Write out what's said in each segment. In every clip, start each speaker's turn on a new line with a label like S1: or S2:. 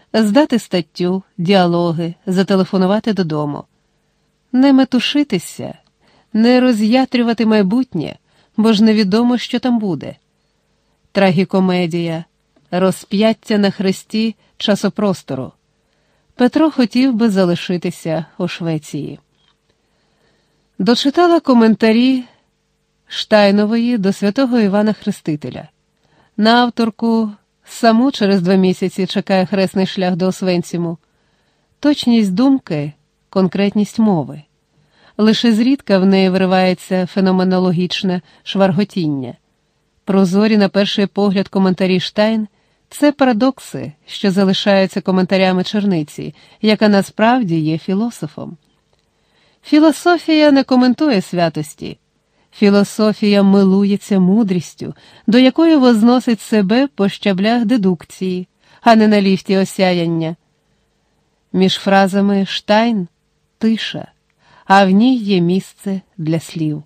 S1: здати статтю, діалоги, зателефонувати додому. Не метушитися, не роз'ятрювати майбутнє, бо ж невідомо, що там буде. Трагікомедія, розп'яття на хресті часопростору. Петро хотів би залишитися у Швеції. Дочитала коментарі Штайнової до святого Івана Хрестителя. На авторку саму через 2 місяці чекає хресний шлях до Освенціму. Точність думки, конкретність мови. Лише зрідка в неї виривається феноменологічне шварготіння. Прозорі на перший погляд коментарі Штайн – це парадокси, що залишаються коментарями черниці, яка насправді є філософом. Філософія не коментує святості. Філософія милується мудрістю, до якої возносить себе по щаблях дедукції, а не на ліфті осяяння. Між фразами Штайн – тиша, а в ній є місце для слів.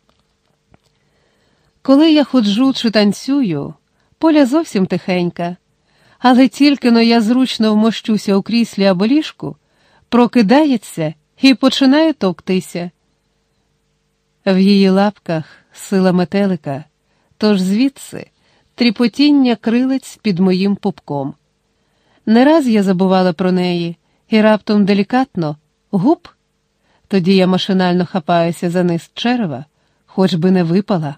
S1: Коли я ходжу чи танцюю, Поля зовсім тихенька, але тільки-но я зручно вмощуся у кріслі або ліжку, прокидається і починає товктися. В її лапках сила метелика, тож звідси тріпотіння крилець під моїм пупком. Не раз я забувала про неї, і раптом делікатно гуп, тоді я машинально хапаюся за низ черева, хоч би не випала.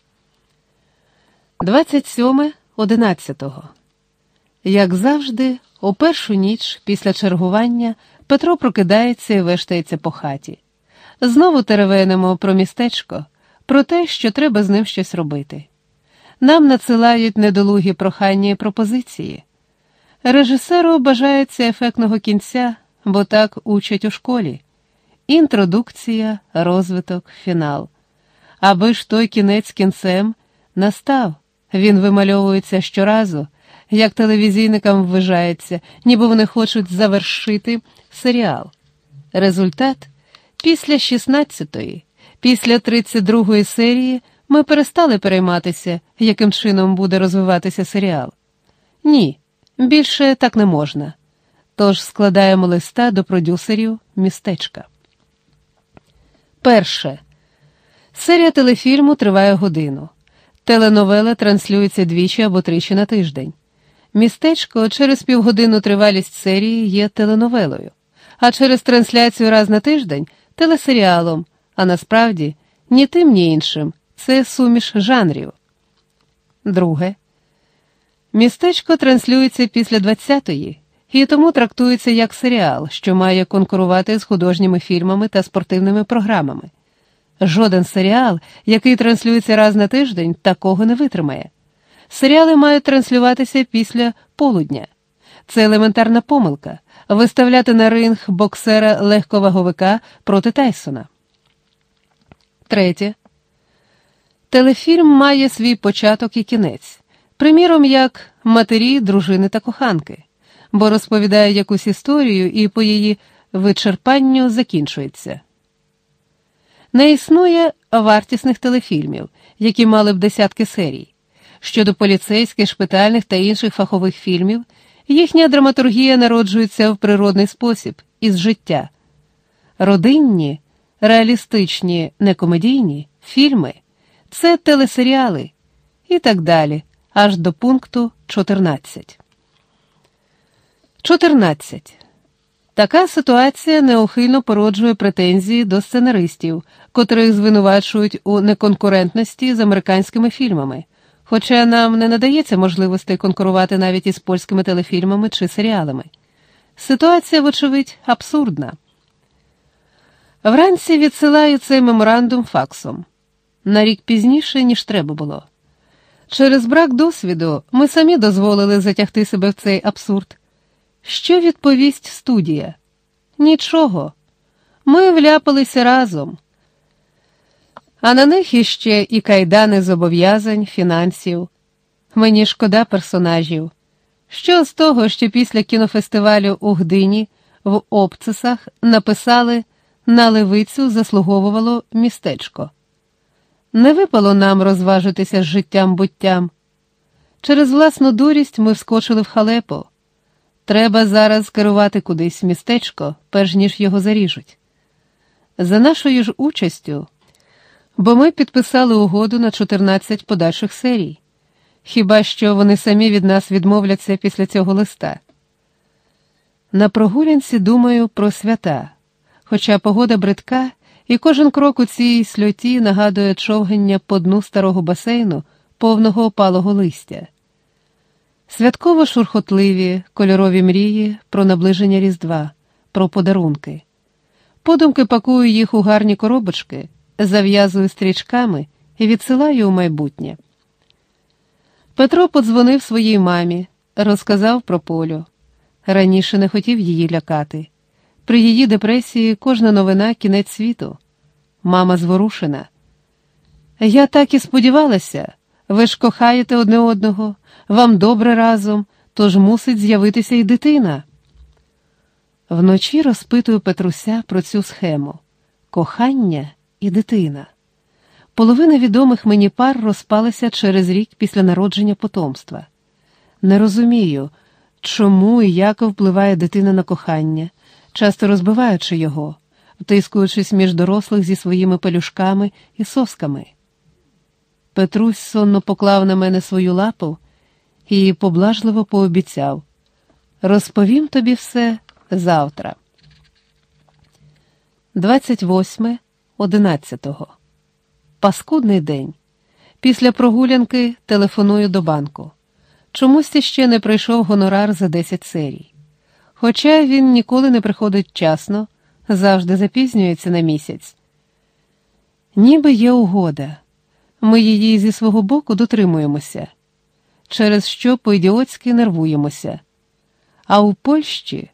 S1: 27.11. Як завжди, у першу ніч після чергування Петро прокидається і вештається по хаті. Знову теревенимо про містечко, про те, що треба з ним щось робити. Нам надсилають недолугі прохання і пропозиції. Режисеру бажається ефектного кінця, бо так учать у школі. Інтродукція, розвиток, фінал. Аби ж той кінець кінцем настав. Він вимальовується щоразу, як телевізійникам ввижається, ніби вони хочуть завершити серіал. Результат – після 16-ї, після 32-ї серії ми перестали перейматися, яким чином буде розвиватися серіал. Ні, більше так не можна. Тож складаємо листа до продюсерів містечка. Перше. Серія телефільму триває годину. Теленовела транслюється 2 або 3 на тиждень. Містечко через півгодинну тривалість серії є теленовелою, а через трансляцію раз на тиждень – телесеріалом, а насправді ні тим, ні іншим – це суміш жанрів. Друге. Містечко транслюється після 20-ї, і тому трактується як серіал, що має конкурувати з художніми фільмами та спортивними програмами. Жоден серіал, який транслюється раз на тиждень, такого не витримає. Серіали мають транслюватися після полудня. Це елементарна помилка – виставляти на ринг боксера-легковаговика проти Тайсона. Третє. Телефільм має свій початок і кінець. Приміром, як «Матері, дружини та коханки», бо розповідає якусь історію і по її вичерпанню закінчується. Не існує вартісних телефільмів, які мали б десятки серій. Щодо поліцейських, шпитальних та інших фахових фільмів, їхня драматургія народжується в природний спосіб, із життя. Родинні, реалістичні, некомедійні фільми – це телесеріали і так далі, аж до пункту 14. 14. Така ситуація неухильно породжує претензії до сценаристів, котрих звинувачують у неконкурентності з американськими фільмами, хоча нам не надається можливості конкурувати навіть із польськими телефільмами чи серіалами. Ситуація, вочевидь, абсурдна. Вранці відсилаю цей меморандум факсом. На рік пізніше, ніж треба було. Через брак досвіду ми самі дозволили затягти себе в цей абсурд. Що відповість студія? Нічого. Ми вляпалися разом. А на них іще і кайдани зобов'язань, фінансів. Мені шкода персонажів. Що з того, що після кінофестивалю у Гдині в обцисах написали «На левицю заслуговувало містечко». Не випало нам розважитися з життям-буттям. Через власну дурість ми вскочили в халепу. Треба зараз керувати кудись в містечко, перш ніж його заріжуть. За нашою ж участю, бо ми підписали угоду на 14 подальших серій. Хіба що вони самі від нас відмовляться після цього листа. На прогулянці думаю про свята, хоча погода бридка, і кожен крок у цій сльоті нагадує човгання по дну старого басейну, повного опалого листя. Святково шурхотливі, кольорові мрії про наближення Різдва, про подарунки. Подумки пакую їх у гарні коробочки, зав'язую стрічками і відсилаю у майбутнє. Петро подзвонив своїй мамі, розказав про Полю. Раніше не хотів її лякати. При її депресії кожна новина – кінець світу. Мама зворушена. «Я так і сподівалася. Ви ж кохаєте одне одного, вам добре разом, тож мусить з'явитися і дитина». Вночі розпитую Петруся про цю схему. Кохання і дитина. Половина відомих мені пар розпалася через рік після народження потомства. Не розумію, чому і як впливає дитина на кохання, часто розбиваючи його, втискуючись між дорослих зі своїми пелюшками і сосками. Петрусь сонно поклав на мене свою лапу і поблажливо пообіцяв: «Розповім тобі все завтра». 28.11. Паскудний день. Після прогулянки телефоную до банку. Чомусь ще не прийшов гонорар за 10 серій. Хоча він ніколи не приходить вчасно, завжди запізнюється на місяць. Ніби є угода. Ми її зі свого боку дотримуємося, через що по-ідіотськи нервуємося. А у Польщі